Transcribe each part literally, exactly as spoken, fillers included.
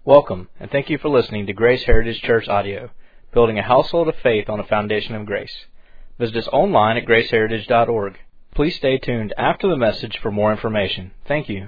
Welcome, and thank you for listening to Grace Heritage Church Audio, building a household of faith on a foundation of grace. Visit us online at grace heritage dot org. Please stay tuned after the message for more information. Thank you.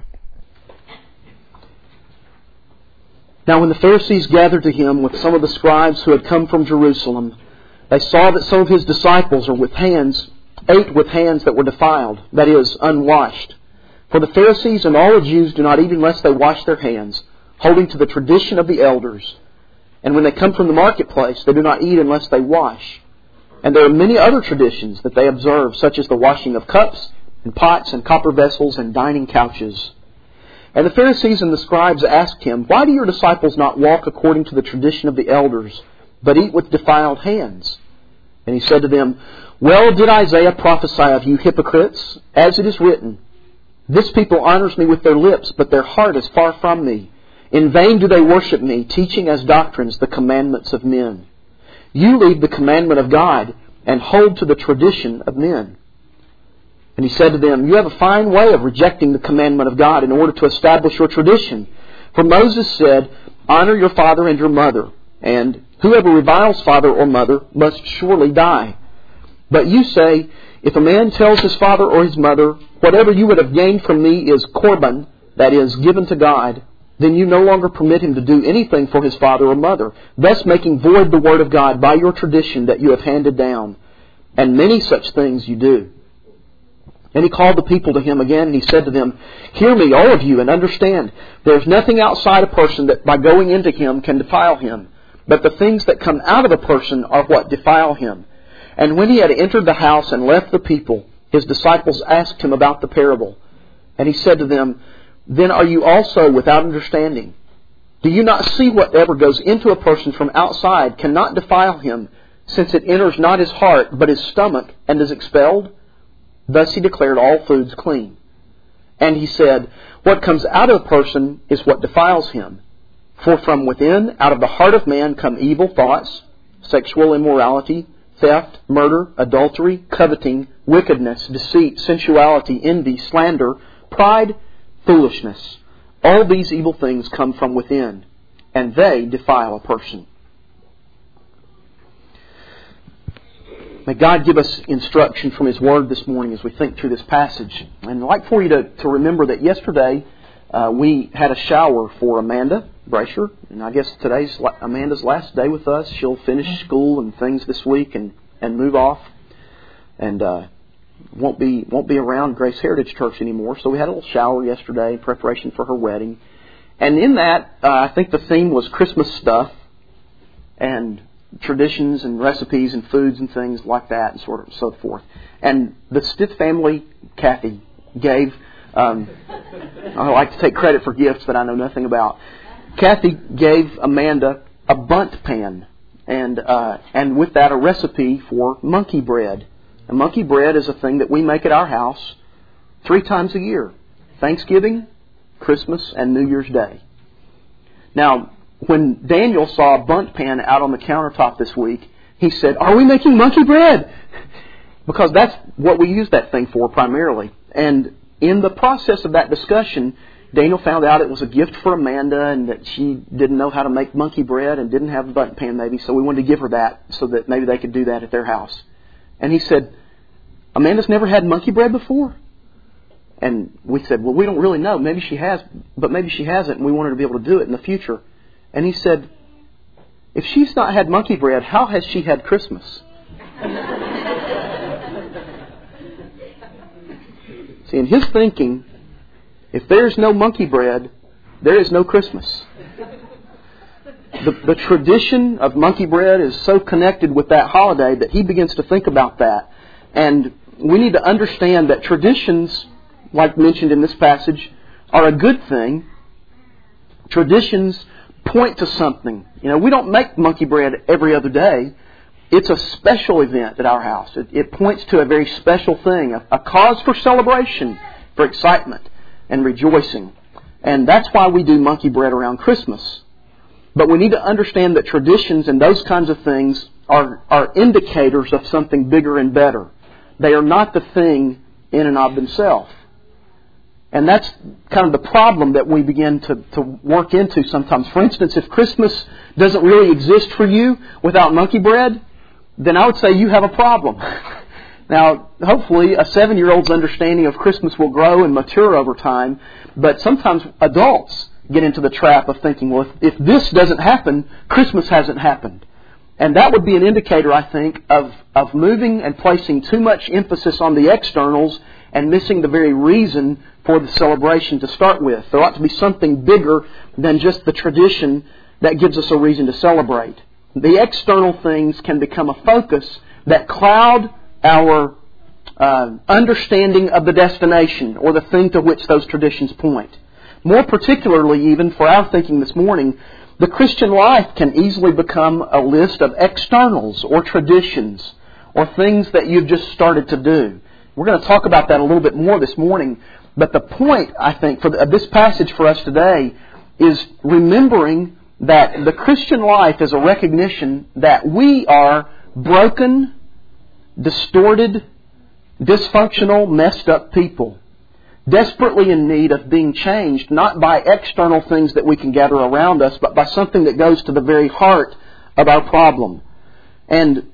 Now when the Pharisees gathered to him with some of the scribes who had come from Jerusalem, they saw that some of his disciples, or with hands, ate with hands that were defiled, that is, unwashed. For the Pharisees and all the Jews do not eat unless they wash their hands, holding to the tradition of the elders. And when they come from the marketplace, they do not eat unless they wash. And there are many other traditions that they observe, such as the washing of cups and pots and copper vessels and dining couches. And the Pharisees and the scribes asked him, "Why do your disciples not walk according to the tradition of the elders, but eat with defiled hands?" And he said to them, "Well did Isaiah prophesy of you hypocrites, as it is written, 'This people honors me with their lips, but their heart is far from me. In vain do they worship me, teaching as doctrines the commandments of men.' You leave the commandment of God and hold to the tradition of men." And he said to them, "You have a fine way of rejecting the commandment of God in order to establish your tradition. For Moses said, 'Honor your father and your mother,' and 'Whoever reviles father or mother must surely die.' But you say, 'If a man tells his father or his mother, whatever you would have gained from me is korban,' that is, given to God, then you no longer permit him to do anything for his father or mother, thus making void the word of God by your tradition that you have handed down. And many such things you do." And he called the people to him again, and he said to them, "Hear me, all of you, and understand. There is nothing outside a person that by going into him can defile him, but the things that come out of a person are what defile him." And when he had entered the house and left the people, his disciples asked him about the parable. And he said to them, "Then are you also without understanding? Do you not see whatever goes into a person from outside cannot defile him, since it enters not his heart, but his stomach, and is expelled?" Thus he declared all foods clean. And he said, "What comes out of a person is what defiles him. For from within, out of the heart of man, come evil thoughts, sexual immorality, theft, murder, adultery, coveting, wickedness, deceit, sensuality, envy, slander, pride, foolishness. All these evil things come from within, and they defile a person." May God give us instruction from His Word this morning as we think through this passage. And I'd like for you to, to remember that yesterday uh, we had a shower for Amanda Brasher. And I guess today's Amanda's last day with us. She'll finish school and things this week and, and move off. And uh, won't be won't be around Grace Heritage Church anymore. So we had a little shower yesterday in preparation for her wedding. And in that, uh, I think the theme was Christmas stuff and traditions and recipes and foods and things like that and sort of so forth. And the Stith family, Kathy, gave, um, I like to take credit for gifts that I know nothing about. Kathy gave Amanda a bunt pan and uh, and with that a recipe for monkey bread. And monkey bread is a thing that we make at our house three times a year: Thanksgiving, Christmas, and New Year's Day. Now, when Daniel saw a bunt pan out on the countertop this week, he said, "Are we making monkey bread?" Because that's what we use that thing for primarily. And in the process of that discussion, Daniel found out it was a gift for Amanda and that she didn't know how to make monkey bread and didn't have a bunt pan maybe, so we wanted to give her that so that maybe they could do that at their house. And he said, "Amanda's never had monkey bread before?" And we said, "Well, we don't really know. Maybe she has, but maybe she hasn't, and we want her to be able to do it in the future." And he said, "If she's not had monkey bread, how has she had Christmas?" See, in his thinking, if there's no monkey bread, there is no Christmas. The, the tradition of monkey bread is so connected with that holiday that he begins to think about that. And we need to understand that traditions, like mentioned in this passage, are a good thing. Traditions point to something. You know, we don't make monkey bread every other day. It's a special event at our house. It, it points to a very special thing, a, a cause for celebration, for excitement and rejoicing. And that's why we do monkey bread around Christmas. But we need to understand that traditions and those kinds of things are, are indicators of something bigger and better. They are not the thing in and of themselves. And that's kind of the problem that we begin to, to work into sometimes. For instance, if Christmas doesn't really exist for you without monkey bread, then I would say you have a problem. Now, hopefully a seven-year-old's understanding of Christmas will grow and mature over time, but sometimes adults get into the trap of thinking, well, if, if this doesn't happen, Christmas hasn't happened. And that would be an indicator, I think, of, of moving and placing too much emphasis on the externals and missing the very reason for the celebration to start with. There ought to be something bigger than just the tradition that gives us a reason to celebrate. The external things can become a focus that cloud our uh, understanding of the destination or the thing to which those traditions point. More particularly, even for our thinking this morning, the Christian life can easily become a list of externals or traditions or things that you've just started to do. We're going to talk about that a little bit more this morning. But the point, I think, for this passage for us today is remembering that the Christian life is a recognition that we are broken, distorted, dysfunctional, messed up people, desperately in need of being changed, not by external things that we can gather around us, but by something that goes to the very heart of our problem. And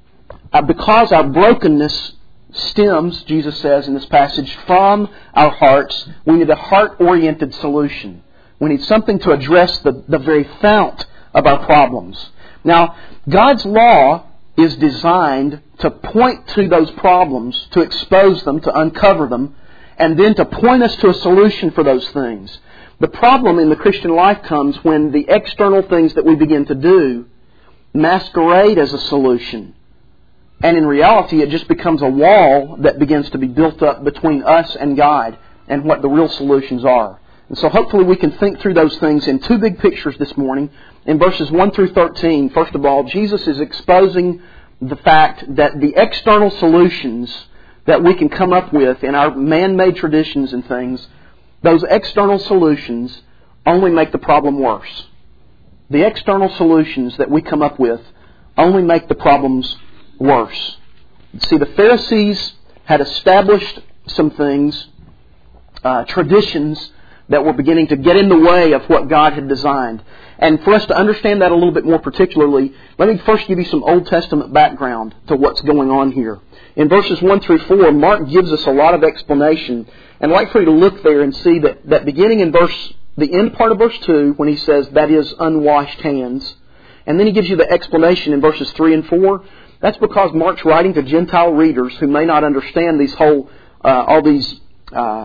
because our brokenness stems, Jesus says in this passage, from our hearts, we need a heart-oriented solution. We need something to address the, the very fount of our problems. Now, God's law is designed to point to those problems, to expose them, to uncover them, and then to point us to a solution for those things. The problem in the Christian life comes when the external things that we begin to do masquerade as a solution. And in reality, it just becomes a wall that begins to be built up between us and God and what the real solutions are. And so hopefully we can think through those things in two big pictures this morning. In verses one through thirteen, first of all, Jesus is exposing the fact that the external solutions that we can come up with in our man-made traditions and things, those external solutions only make the problem worse. The external solutions that we come up with only make the problems worse. See, the Pharisees had established some things, uh, traditions that were beginning to get in the way of what God had designed. And for us to understand that a little bit more particularly, let me first give you some Old Testament background to what's going on here. In verses one through four, Mark gives us a lot of explanation. And I'd like for you to look there and see that, that beginning in verse, the end part of verse two, when he says, that is, unwashed hands. And then he gives you the explanation in verses three and four. That's because Mark's writing to Gentile readers who may not understand these whole, uh, all these uh,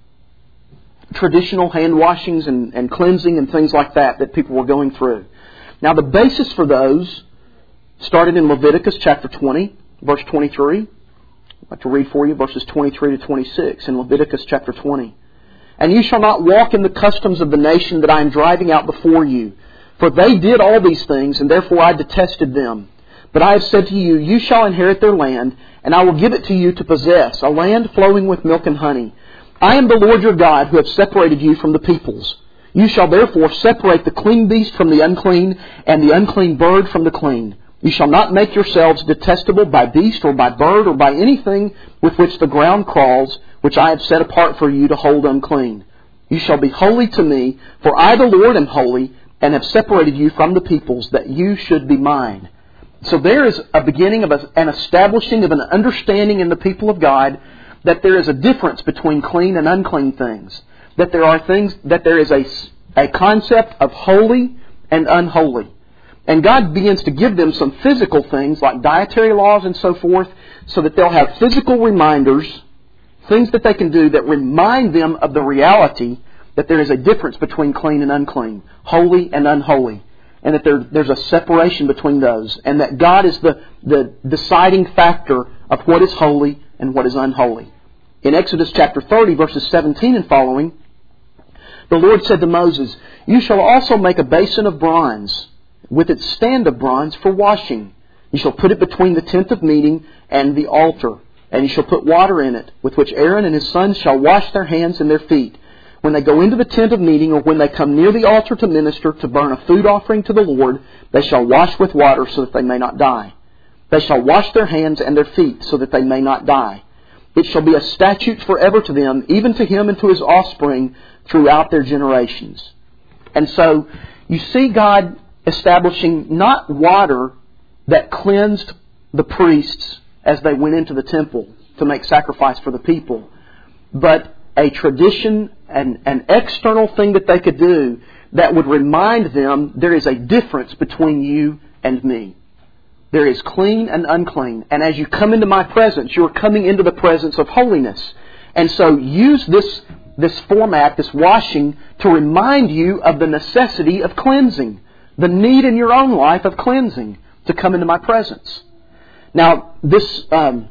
traditional hand washings and, and cleansing and things like that that people were going through. Now, the basis for those started in Leviticus chapter twenty, verse twenty-three. I'd like to read for you verses twenty-three to twenty-six in Leviticus chapter twenty. And you shall not walk in the customs of the nation that I am driving out before you, for they did all these things, and therefore I detested them. But I have said to you, you shall inherit their land, and I will give it to you to possess, a land flowing with milk and honey. I am the Lord your God, who have separated you from the peoples. You shall therefore separate the clean beast from the unclean, and the unclean bird from the clean. You shall not make yourselves detestable by beast or by bird or by anything with which the ground crawls, which I have set apart for you to hold unclean. You shall be holy to me, for I the Lord am holy, and have separated you from the peoples, that you should be mine. So there is a beginning of a, an establishing of an understanding in the people of God that there is a difference between clean and unclean things. That there are things, that there is a, a concept of holy and unholy. And God begins to give them some physical things like dietary laws and so forth, so that they'll have physical reminders, things that they can do that remind them of the reality that there is a difference between clean and unclean, holy and unholy. And that there, there's a separation between those. And that God is the, the deciding factor of what is holy and what is unholy. In Exodus chapter thirty, verses seventeen and following, the Lord said to Moses, you shall also make a basin of bronze, with its stand of bronze for washing. You shall put it between the tent of meeting and the altar. And you shall put water in it, with which Aaron and his sons shall wash their hands and their feet. When they go into the tent of meeting, or when they come near the altar to minister, to burn a food offering to the Lord, they shall wash with water so that they may not die. They shall wash their hands and their feet so that they may not die. It shall be a statute forever to them, even to him and to his offspring throughout their generations. And so you see God establishing not water that cleansed the priests as they went into the temple to make sacrifice for the people, but a tradition, an, an external thing that they could do that would remind them there is a difference between you and me. There is clean and unclean. And as you come into my presence, you're coming into the presence of holiness. And so use this, this format, this washing, to remind you of the necessity of cleansing. The need in your own life of cleansing to come into my presence. Now, this um,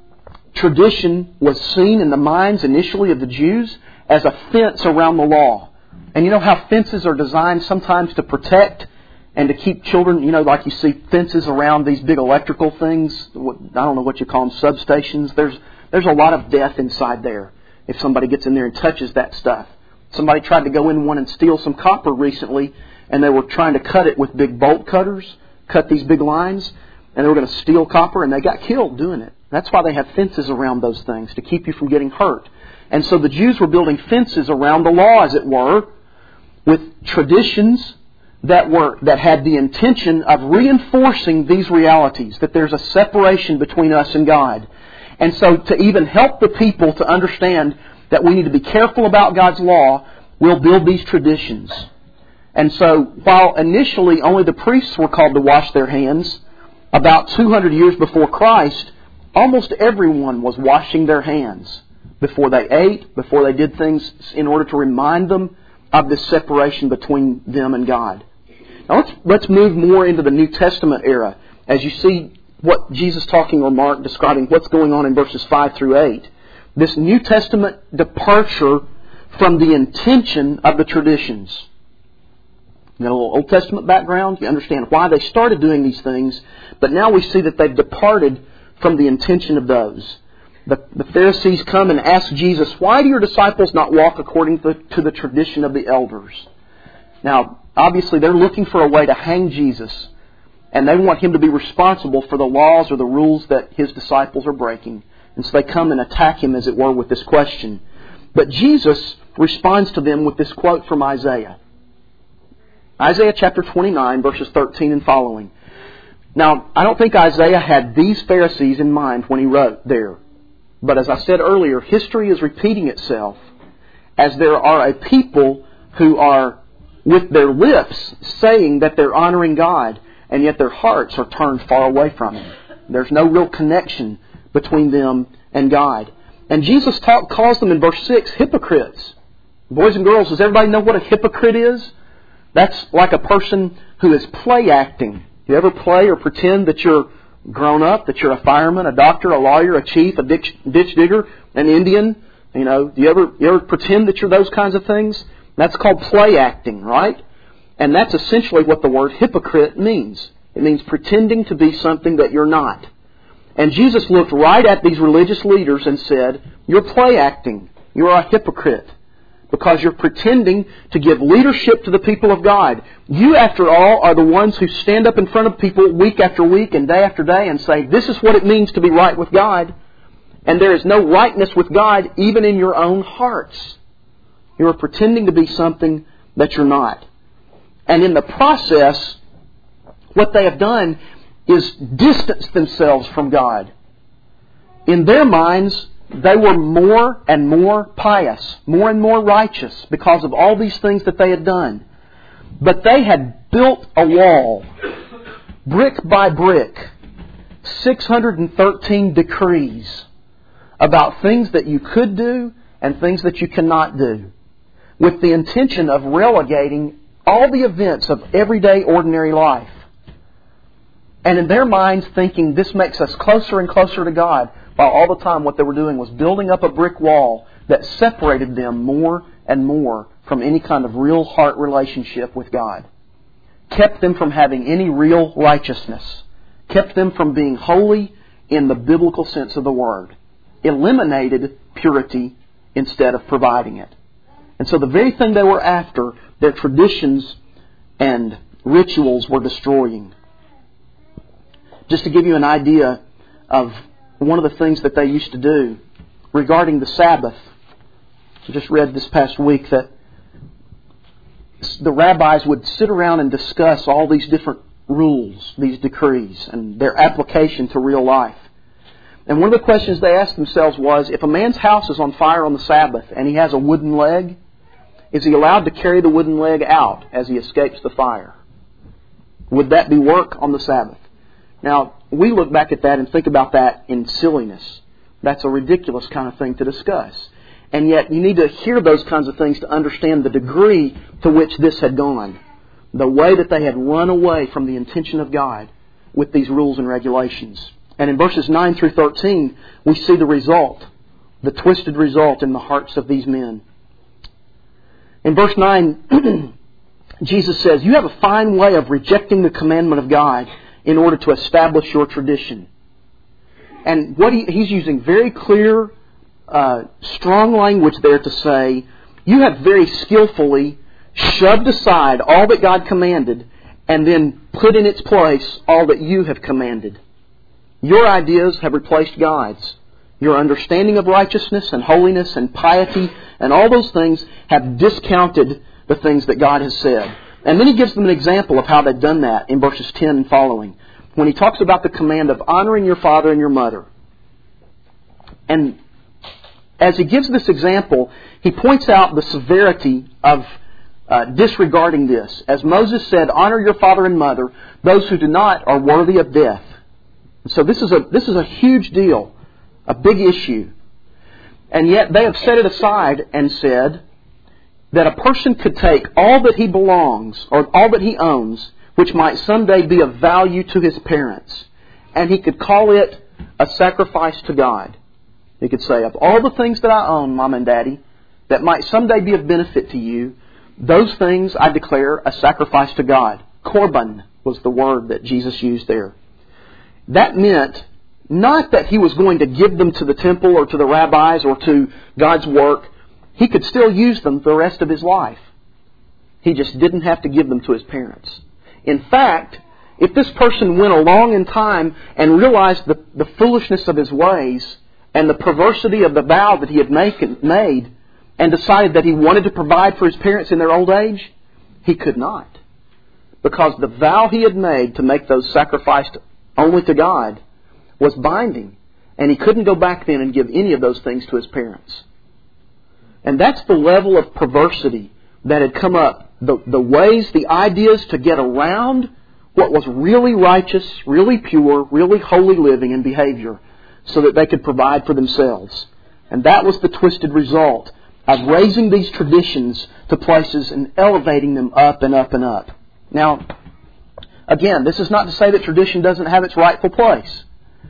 tradition was seen in the minds initially of the Jews as a fence around the law. And you know how fences are designed sometimes to protect and to keep children, you know, like you see fences around these big electrical things. I don't know what you call them, substations. There's there's a lot of death inside there if somebody gets in there and touches that stuff. Somebody tried to go in one and steal some copper recently, and they were trying to cut it with big bolt cutters, cut these big lines, and they were going to steal copper, and they got killed doing it. That's why they have fences around those things, to keep you from getting hurt. And so the Jews were building fences around the law, as it were, with traditions that were that had the intention of reinforcing these realities, that there's a separation between us and God. And so to even help the people to understand that we need to be careful about God's law, we'll build these traditions. And so while initially only the priests were called to wash their hands, about two hundred years before Christ, almost everyone was washing their hands before they ate, before they did things in order to remind them of this separation between them and God. Now let's, let's move more into the New Testament era as you see what Jesus talking or Mark describing what's going on in verses five through eight. This New Testament departure from the intention of the traditions. You got a little Old Testament background. You understand why they started doing these things. But now we see that they've departed from the intention of those. The, the Pharisees come and ask Jesus, why do your disciples not walk according to, to the tradition of the elders? Now, obviously they're looking for a way to hang Jesus. And they want Him to be responsible for the laws or the rules that His disciples are breaking. And so they come and attack Him, as it were, with this question. But Jesus responds to them with this quote from Isaiah. Isaiah chapter twenty-nine, verses thirteen and following. Now, I don't think Isaiah had these Pharisees in mind when he wrote there. But as I said earlier, history is repeating itself as there are a people who are, with their lips, saying that they're honoring God, and yet their hearts are turned far away from Him. There's no real connection between them and God. And Jesus taught, calls them in verse six hypocrites. Boys and girls, does everybody know what a hypocrite is? That's like a person who is play acting. You ever play or pretend that you're grown up, that you're a fireman, a doctor, a lawyer, a chief, a ditch, ditch digger, an Indian? You know, do you ever you ever pretend that you're those kinds of things? That's called play acting, right? And that's essentially what the word hypocrite means. It means pretending to be something that you're not. And Jesus looked right at these religious leaders and said, you're play acting. You're a hypocrite. Because you're pretending to give leadership to the people of God. You, after all, are the ones who stand up in front of people week after week and day after day and say, this is what it means to be right with God. And there is no rightness with God even in your own hearts. You are pretending to be something that you're not. And in the process, what they have done is distance themselves from God. In their minds, they were more and more pious, more and more righteous because of all these things that they had done. But they had built a wall, brick by brick, six hundred thirteen decrees about things that you could do and things that you cannot do, with the intention of relegating all the events of everyday ordinary life. And in their minds thinking this makes us closer and closer to God, while all the time what they were doing was building up a brick wall that separated them more and more from any kind of real heart relationship with God. Kept them from having any real righteousness. Kept them from being holy in the biblical sense of the word. Eliminated purity instead of providing it. And so the very thing they were after, their traditions and rituals were destroying. Just to give you an idea of one of the things that they used to do regarding the Sabbath. I just read this past week that the rabbis would sit around and discuss all these different rules, these decrees, and their application to real life. And one of the questions they asked themselves was, if a man's house is on fire on the Sabbath and he has a wooden leg, is he allowed to carry the wooden leg out as he escapes the fire? Would that be work on the Sabbath? Now, we look back at that and think about that in silliness. That's a ridiculous kind of thing to discuss. And yet, you need to hear those kinds of things to understand the degree to which this had gone. The way that they had run away from the intention of God with these rules and regulations. And in verses nine through thirteen, we see the result, the twisted result in the hearts of these men. In verse nine, Jesus says, "You have a fine way of rejecting the commandment of God in order to establish your tradition." And what he, he's using very clear, uh, strong language there to say, you have very skillfully shoved aside all that God commanded and then put in its place all that you have commanded. Your ideas have replaced God's. Your understanding of righteousness and holiness and piety and all those things have discounted the things that God has said. And then he gives them an example of how they've done that in verses ten and following, when he talks about the command of honoring your father and your mother. And as he gives this example, he points out the severity of uh, disregarding this. As Moses said, honor your father and mother. Those who do not are worthy of death. So this is a this is a huge deal, a big issue. And yet they have set it aside and said that a person could take all that he belongs or all that he owns, which might someday be of value to his parents, and he could call it a sacrifice to God. He could say, of all the things that I own, Mom and Daddy, that might someday be of benefit to you, those things I declare a sacrifice to God. Korban was the word that Jesus used there. That meant not that he was going to give them to the temple or to the rabbis or to God's work. He could still use them for the rest of his life. He just didn't have to give them to his parents. In fact, if this person went along in time and realized the, the foolishness of his ways and the perversity of the vow that he had make, made and decided that he wanted to provide for his parents in their old age, he could not. Because the vow he had made to make those sacrificed only to God was binding. And he couldn't go back then and give any of those things to his parents. And that's the level of perversity that had come up. The, the ways, the ideas to get around what was really righteous, really pure, really holy living and behavior so that they could provide for themselves. And that was the twisted result of raising these traditions to places and elevating them up and up and up. Now, again, this is not to say that tradition doesn't have its rightful place.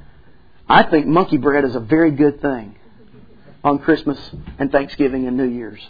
I think monkey bread is a very good thing on Christmas and Thanksgiving and New Year's.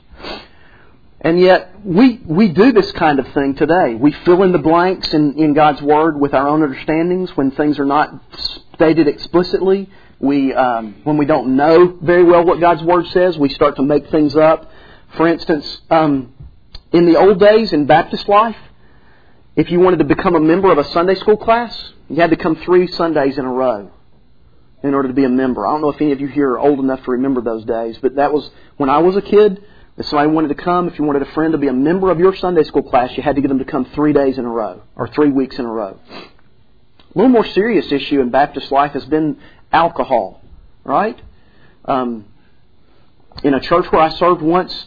And yet, we, we do this kind of thing today. We fill in the blanks in, in God's Word with our own understandings when things are not stated explicitly. We, um, when we don't know very well what God's Word says, we start to make things up. For instance, um, in the old days in Baptist life, if you wanted to become a member of a Sunday school class, you had to come three Sundays in a row in order to be a member. I don't know if any of you here are old enough to remember those days, but that was when I was a kid. If somebody wanted to come, if you wanted a friend to be a member of your Sunday school class, you had to get them to come three days in a row or three weeks in a row. A little more serious issue in Baptist life has been alcohol, right? Um, in a church where I served once,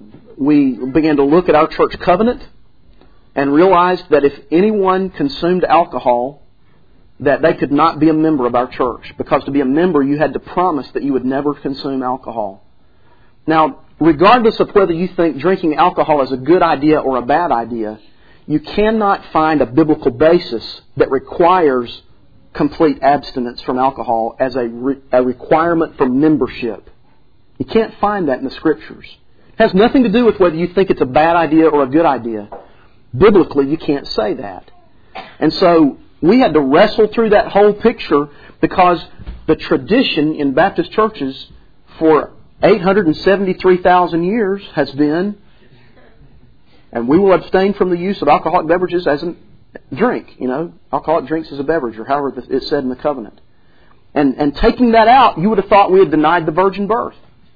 we began to look at our church covenant and realized that if anyone consumed alcohol, that they could not be a member of our church. Because to be a member, you had to promise that you would never consume alcohol. Now, regardless of whether you think drinking alcohol is a good idea or a bad idea, you cannot find a biblical basis that requires complete abstinence from alcohol as a, re- a requirement for membership. You can't find that in the Scriptures. It has nothing to do with whether you think it's a bad idea or a good idea. Biblically, you can't say that. And so we had to wrestle through that whole picture because the tradition in Baptist churches for eight hundred seventy-three thousand years has been, and we will abstain from the use of alcoholic beverages as a drink. You know, alcoholic drinks as a beverage, or however it's said in the covenant. And, and taking that out, you would have thought we had denied the virgin birth.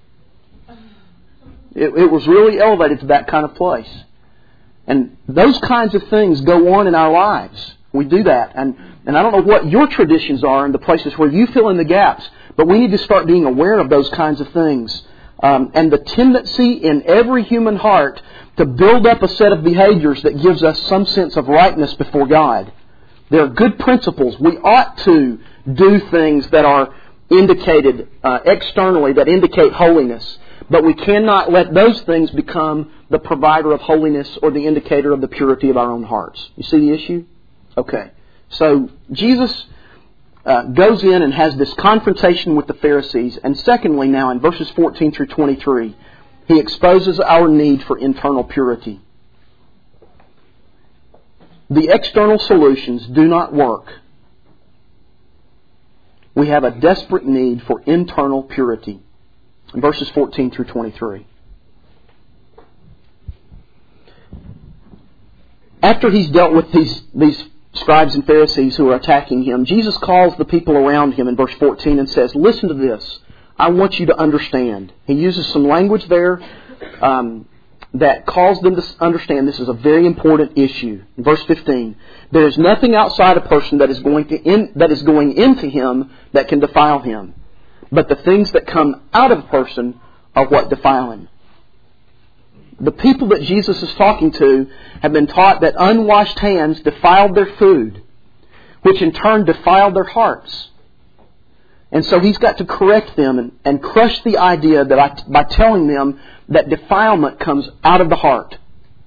It, it was really elevated to that kind of place. And those kinds of things go on in our lives. We do that. And, and I don't know what your traditions are in the places where you fill in the gaps, but we need to start being aware of those kinds of things. Um, and the tendency in every human heart to build up a set of behaviors that gives us some sense of rightness before God. There are good principles. We ought to do things that are indicated uh, externally, that indicate holiness. But we cannot let those things become the provider of holiness or the indicator of the purity of our own hearts. You see the issue? Okay. So Jesus uh, goes in and has this confrontation with the Pharisees. And secondly now, in verses fourteen through twenty-three, He exposes our need for internal purity. The external solutions do not work. We have a desperate need for internal purity. In verses fourteen through twenty-three. After He's dealt with these, these scribes and Pharisees who are attacking Him, Jesus calls the people around Him in verse fourteen and says, listen to this. I want you to understand. He uses some language there um, that calls them to understand this is a very important issue. In verse fifteen, there is nothing outside a person that is going to in, that is going into him that can defile him. But the things that come out of a person are what defile him. The people that Jesus is talking to have been taught that unwashed hands defiled their food, which in turn defiled their hearts. And so He's got to correct them and, and crush the idea that I, by telling them that defilement comes out of the heart.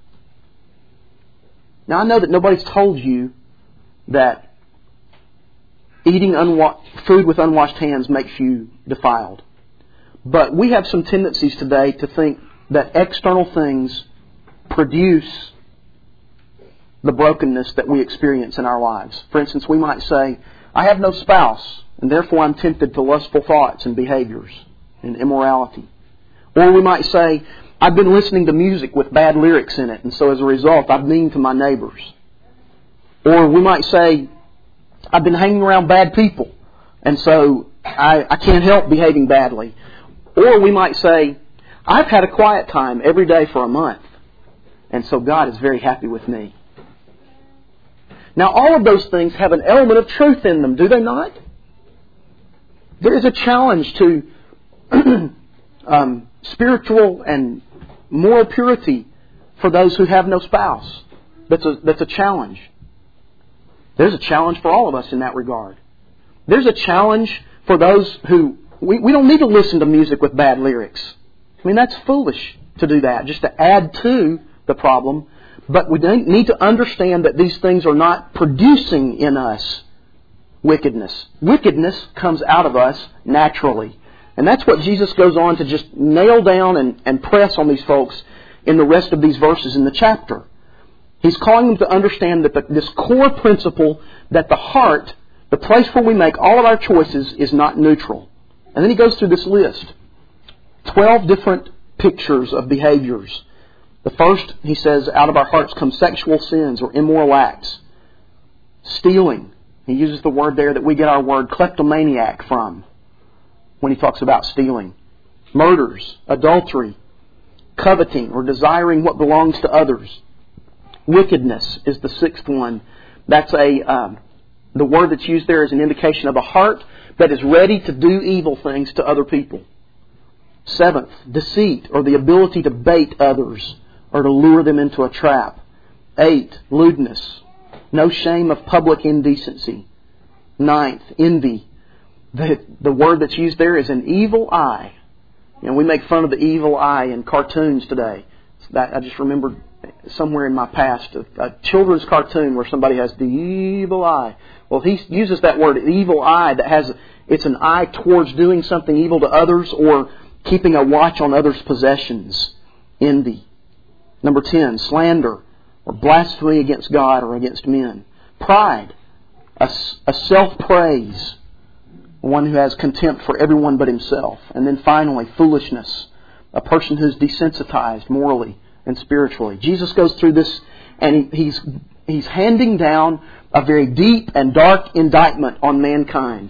Now I know that nobody's told you that eating unwa- food with unwashed hands makes you defiled. But we have some tendencies today to think that external things produce the brokenness that we experience in our lives. For instance, we might say, I have no spouse, and therefore I'm tempted to lustful thoughts and behaviors and immorality. Or we might say, I've been listening to music with bad lyrics in it, and so as a result I'm mean to my neighbors. Or we might say, I've been hanging around bad people, and so I, I can't help behaving badly. Or we might say, I've had a quiet time every day for a month, and so God is very happy with me. Now all of those things have an element of truth in them, do they not? There is a challenge to um, spiritual and moral purity for those who have no spouse. That's a, that's a challenge. There's a challenge for all of us in that regard. There's a challenge for those who... We, we don't need to listen to music with bad lyrics. I mean, that's foolish to do that, just to add to the problem. But we need to understand that these things are not producing in us wickedness. Wickedness comes out of us naturally. And that's what Jesus goes on to just nail down and, and press on these folks in the rest of these verses in the chapter. He's calling them to understand that the, this core principle that the heart, the place where we make all of our choices, is not neutral. And then he goes through this list. Twelve different pictures of behaviors. The first, he says, out of our hearts come sexual sins or immoral acts. Stealing. He uses the word there that we get our word kleptomaniac from when he talks about stealing. Murders, adultery, coveting or desiring what belongs to others. Wickedness is the sixth one. That's a um, the word that's used there is an indication of a heart that is ready to do evil things to other people. Seventh, deceit or the ability to bait others or to lure them into a trap. Eight, lewdness. No shame of public indecency. Ninth, envy. The, the word that's used there is an evil eye. You know, we make fun of the evil eye in cartoons today. That, I just remembered somewhere in my past a, a children's cartoon where somebody has the evil eye. Well, he uses that word, evil eye, that has it's an eye towards doing something evil to others or keeping a watch on others' possessions. Envy. Number ten, slander or blasphemy against God or against men. Pride. A, a self-praise. One who has contempt for everyone but himself. And then finally, foolishness. A person who's desensitized morally and spiritually. Jesus goes through this and he's he's handing down a very deep and dark indictment on mankind.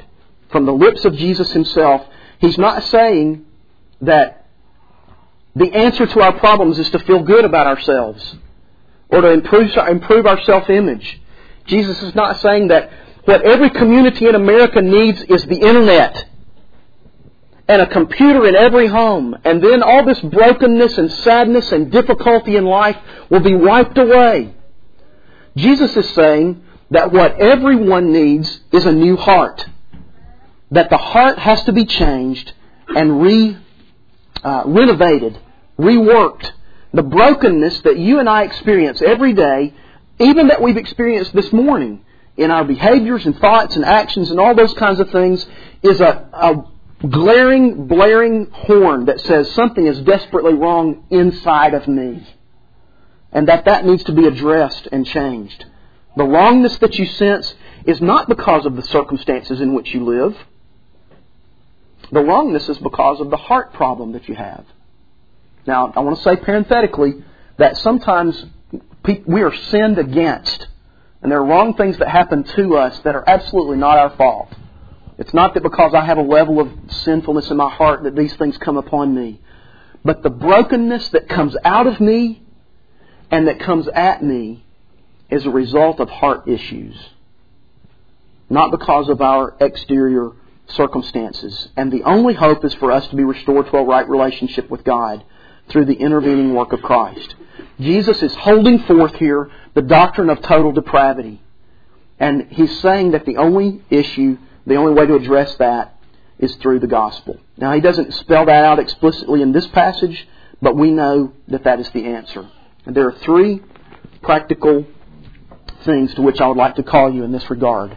from the lips of Jesus Himself, He's not saying that the answer to our problems is to feel good about ourselves or to improve, improve our self-image. Jesus is not saying that what every community in America needs is the internet and a computer in every home, and then all this brokenness and sadness and difficulty in life will be wiped away. Jesus is saying that what everyone needs is a new heart. That the heart has to be changed and re, uh, renovated, reworked. The brokenness that you and I experience every day, even that we've experienced this morning in our behaviors and thoughts and actions and all those kinds of things, is a, a glaring, blaring horn that says something is desperately wrong inside of me. And that that needs to be addressed and changed. The wrongness that you sense is not because of the circumstances in which you live. The wrongness is because of the heart problem that you have. Now, I want to say parenthetically that sometimes we are sinned against. And there are wrong things that happen to us that are absolutely not our fault. It's not that because I have a level of sinfulness in my heart that these things come upon me. But the brokenness that comes out of me and that comes at me is a result of heart issues. Not because of our exterior circumstances. And the only hope is for us to be restored to a right relationship with God through the intervening work of Christ. Jesus is holding forth here the doctrine of total depravity. And He's saying that the only issue, the only way to address that is through the gospel. Now, He doesn't spell that out explicitly in this passage, but we know that that is the answer. And there are three practical things to which I would like to call you in this regard.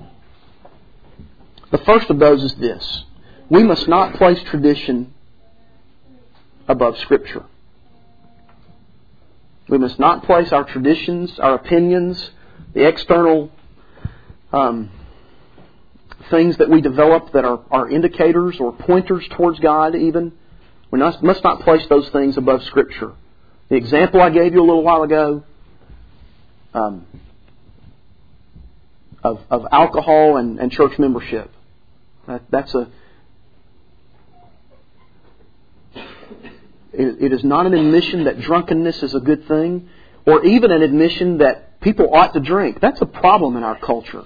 The first of those is this. We must not place tradition above Scripture. We must not place our traditions, our opinions, the external um, things that we develop that are, are indicators or pointers towards God even. We must, must not place those things above Scripture. The example I gave you a little while ago um, of, of alcohol and, and church membership. That, that's a... It, it is not an admission that drunkenness is a good thing, or even an admission that people ought to drink. That's a problem in our culture.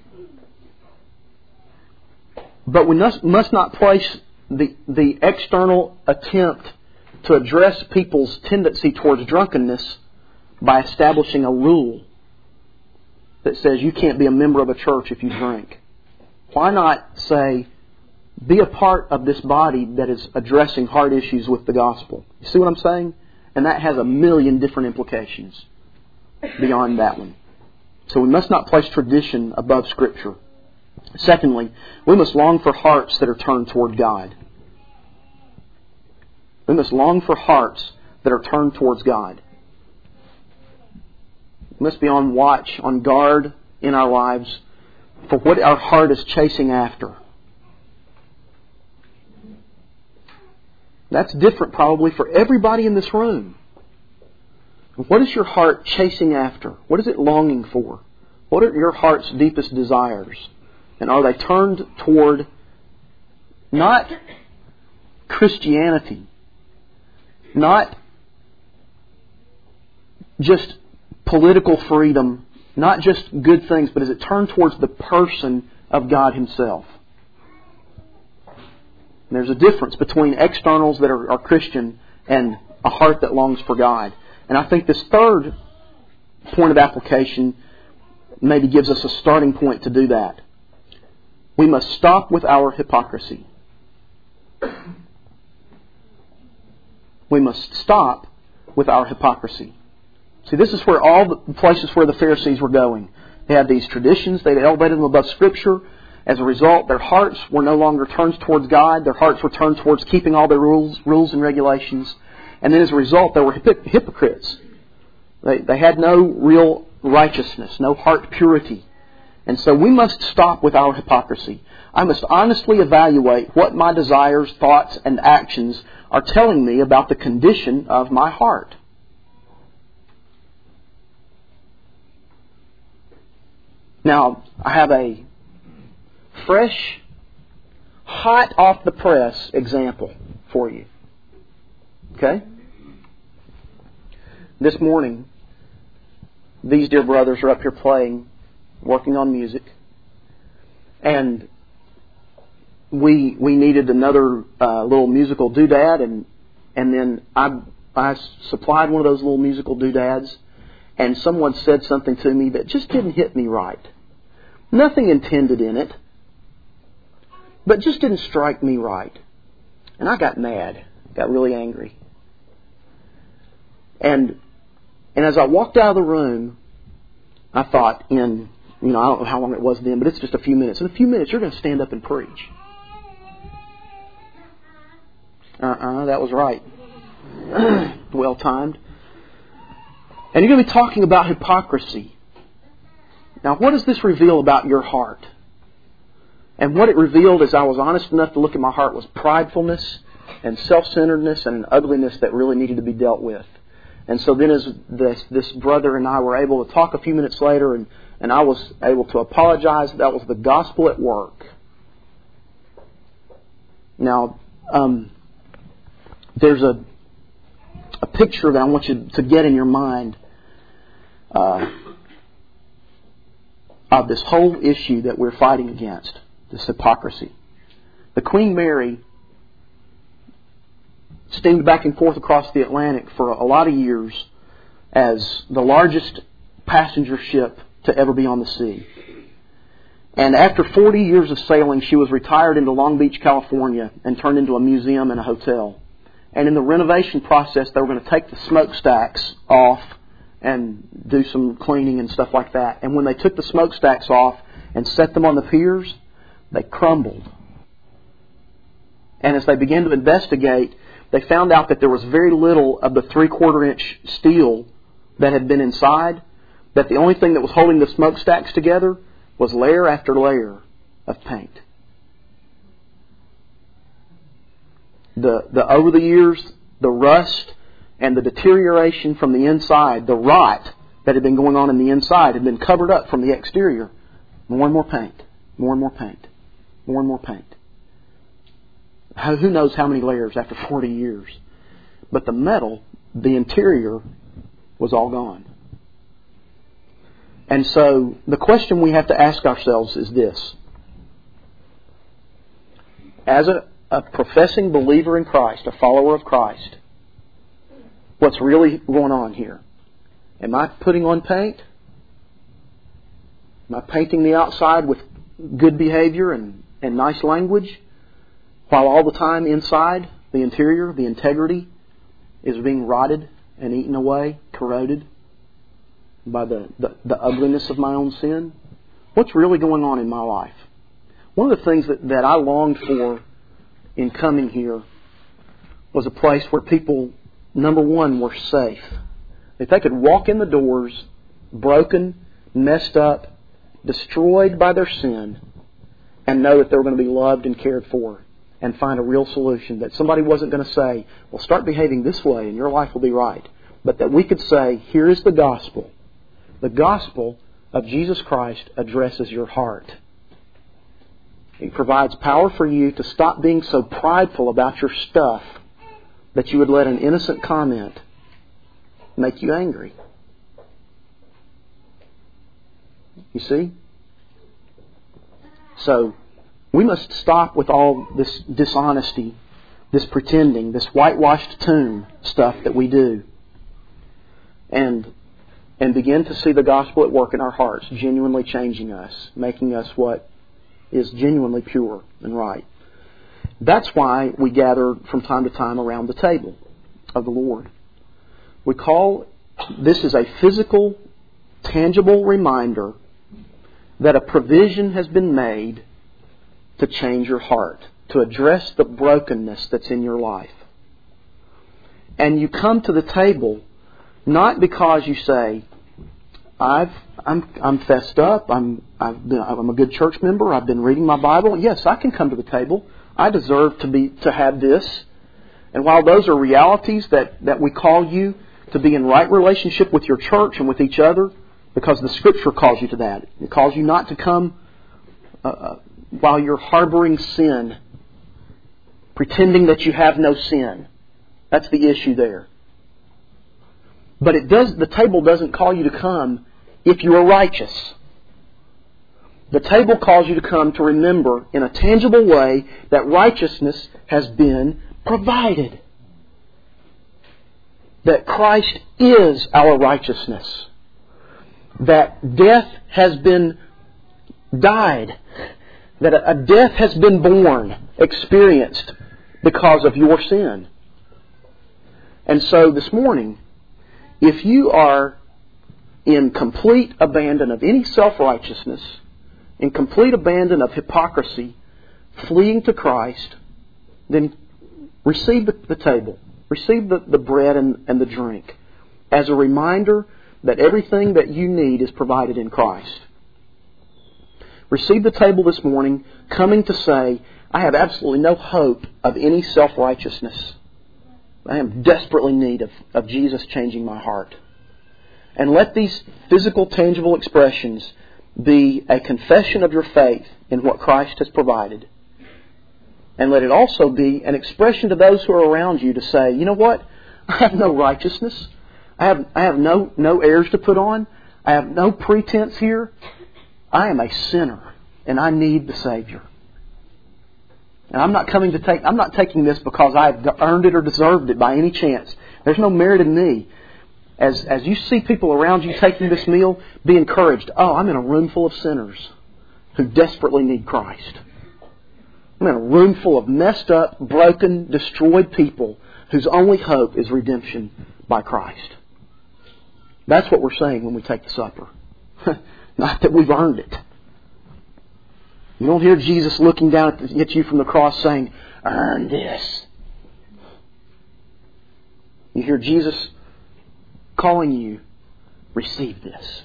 But we must, must not place the, the external attempt to address people's tendency towards drunkenness by establishing a rule that says you can't be a member of a church if you drink. Why not say, be a part of this body that is addressing hard issues with the gospel? You see what I'm saying? And that has a million different implications beyond that one. So we must not place tradition above Scripture. Secondly, we must long for hearts that are turned toward God. We must long for hearts that are turned towards God. We must be on watch, on guard in our lives for what our heart is chasing after. That's different probably for everybody in this room. What is your heart chasing after? What is it longing for? What are your heart's deepest desires? And are they turned toward not Christianity, not just political freedom, not just good things, but is it turned towards the person of God Himself? And there's a difference between externals that are, are Christian and a heart that longs for God. And I think this third point of application maybe gives us a starting point to do that. We must stop with our hypocrisy. We must stop with our hypocrisy. See, this is where all the places where the Pharisees were going. They had these traditions. They elevated them above Scripture. As a result, their hearts were no longer turned towards God. Their hearts were turned towards keeping all their rules, rules and regulations. And then as a result, they were hypoc- hypocrites. They, they had no real righteousness, no heart purity. And so we must stop with our hypocrisy. I must honestly evaluate what my desires, thoughts, and actions are telling me about the condition of my heart. Now, I have a fresh hot off the press example for you. Okay? This morning, these dear brothers are up here playing, working on music. And we we needed another uh, little musical doodad, and and then I I supplied one of those little musical doodads, and someone said something to me that just didn't hit me right. Nothing intended in it, but just didn't strike me right. And I got mad, got really angry. And and as I walked out of the room, I thought in, you know, I don't know how long it was then, but it's just a few minutes. In a few minutes, you're going to stand up and preach. Uh-uh, that was right. Well timed. And you're going to be talking about hypocrisy. Now, what does this reveal about your heart? And what it revealed, as I was honest enough to look at my heart, was pridefulness and self-centeredness and an ugliness that really needed to be dealt with. And so then as this, this brother and I were able to talk a few minutes later, and, and I was able to apologize, that was the gospel at work. Now, um, there's a a picture that I want you to get in your mind uh, of this whole issue that we're fighting against, this hypocrisy. The Queen Mary steamed back and forth across the Atlantic for a lot of years as the largest passenger ship to ever be on the sea. And after forty years of sailing, she was retired into Long Beach, California, and turned into a museum and a hotel. And in the renovation process, they were going to take the smokestacks off and do some cleaning and stuff like that. And when they took the smokestacks off and set them on the piers, they crumbled. And as they began to investigate, they found out that there was very little of the three-quarter inch steel that had been inside, that the only thing that was holding the smokestacks together was layer after layer of paint. The, the over the years, the rust and the deterioration from the inside, the rot that had been going on in the inside had been covered up from the exterior. More and more paint, more and more paint, more and more paint. How, who knows how many layers after forty years? But the metal, the interior, was all gone. And so the question we have to ask ourselves is this. As a A professing believer in Christ, a follower of Christ, what's really going on here? Am I putting on paint? Am I painting the outside with good behavior and, and nice language, while all the time inside, the interior, the integrity, is being rotted and eaten away, corroded by the, the, the ugliness of my own sin? What's really going on in my life? One of the things that, that I longed for in coming here was a place where people, number one, were safe. If they could walk in the doors, broken, messed up, destroyed by their sin, and know that they were going to be loved and cared for, and find a real solution. That somebody wasn't going to say, well, start behaving this way and your life will be right. But that we could say, here is the gospel. The gospel of Jesus Christ addresses your heart. It provides power for you to stop being so prideful about your stuff that you would let an innocent comment make you angry. You see? So, we must stop with all this dishonesty, this pretending, this whitewashed tomb stuff that we do. And, and begin to see the gospel at work in our hearts, genuinely changing us, making us what is genuinely pure and right. That's why we gather from time to time around the table of the Lord. We call this is a physical, tangible reminder that a provision has been made to change your heart, to address the brokenness that's in your life. And you come to the table not because you say, I've, I'm, I'm fessed up. I'm, I've been, I'm a good church member. I've been reading my Bible. Yes, I can come to the table. I deserve to be, to have this. And while those are realities that, that we call you to be in right relationship with your church and with each other, because the Scripture calls you to that. It calls you not to come uh, while you're harboring sin pretending that you have no sin. That's the issue there. But it does. The table doesn't call you to come if you are righteous. The table calls you to come to remember in a tangible way that righteousness has been provided. That Christ is our righteousness. That death has been died. That a death has been born, experienced because of your sin. And so this morning, if you are in complete abandon of any self-righteousness, in complete abandon of hypocrisy, fleeing to Christ, then receive the, the table. Receive the, the bread and, and the drink as a reminder that everything that you need is provided in Christ. Receive the table this morning, coming to say, I have absolutely no hope of any self-righteousness. I am desperately in need of, of Jesus changing my heart. And let these physical, tangible expressions be a confession of your faith in what Christ has provided. And let it also be an expression to those who are around you to say, you know what? I have no righteousness. I have, I have no, no airs to put on. I have no pretense here. I am a sinner and I need the Savior. And I'm not coming to take, I'm not taking this because I've earned it or deserved it by any chance. There's no merit in me. As, as you see people around you taking this meal, be encouraged. Oh, I'm in a room full of sinners who desperately need Christ. I'm in a room full of messed up, broken, destroyed people whose only hope is redemption by Christ. That's what we're saying when we take the supper. Not that we've earned it. You don't hear Jesus looking down at you from the cross saying, earn this. You hear Jesus calling you, receive this.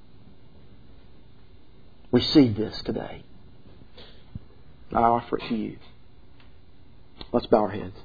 Receive this today. I offer it to you. Let's bow our heads.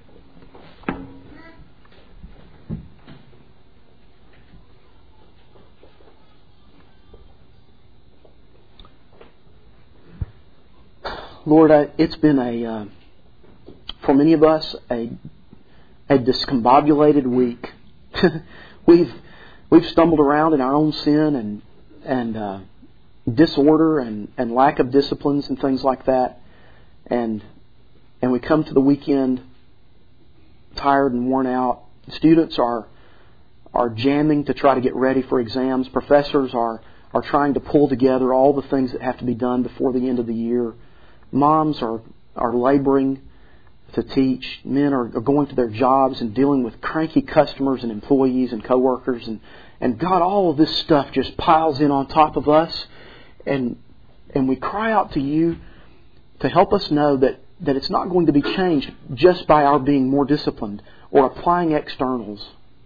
Lord, I, it's been a, uh, for many of us, a, a discombobulated week. we've we've stumbled around in our own sin and and uh, disorder and, and lack of disciplines and things like that, and and we come to the weekend tired and worn out. Students are are jamming to try to get ready for exams. Professors are are trying to pull together all the things that have to be done before the end of the year. Moms are, are laboring to teach. Men are, are going to their jobs and dealing with cranky customers and employees and coworkers. And, and God, all of this stuff just piles in on top of us. And and we cry out to you to help us know that, that it's not going to be changed just by our being more disciplined or applying externals.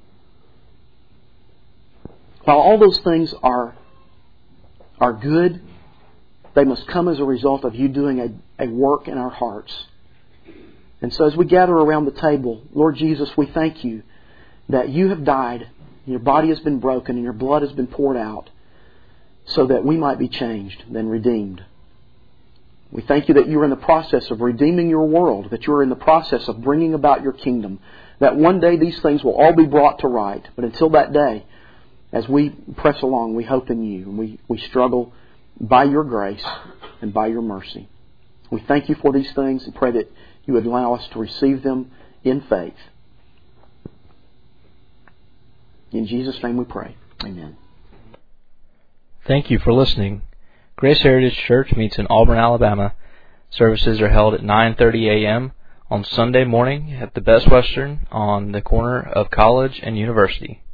While all those things are, are good, they must come as a result of you doing a, a work in our hearts. And so as we gather around the table, Lord Jesus, we thank you that you have died, your body has been broken, and your blood has been poured out so that we might be changed and redeemed. We thank you that you are in the process of redeeming your world, that you are in the process of bringing about your kingdom, that one day these things will all be brought to right. But until that day, as we press along, we hope in you, and we, we struggle by your grace and by your mercy. We thank you for these things and pray that you would allow us to receive them in faith. In Jesus' name we pray. Amen. Thank you for listening. Grace Heritage Church meets in Auburn, Alabama. Services are held at nine thirty a.m. on Sunday morning at the Best Western on the corner of College and University.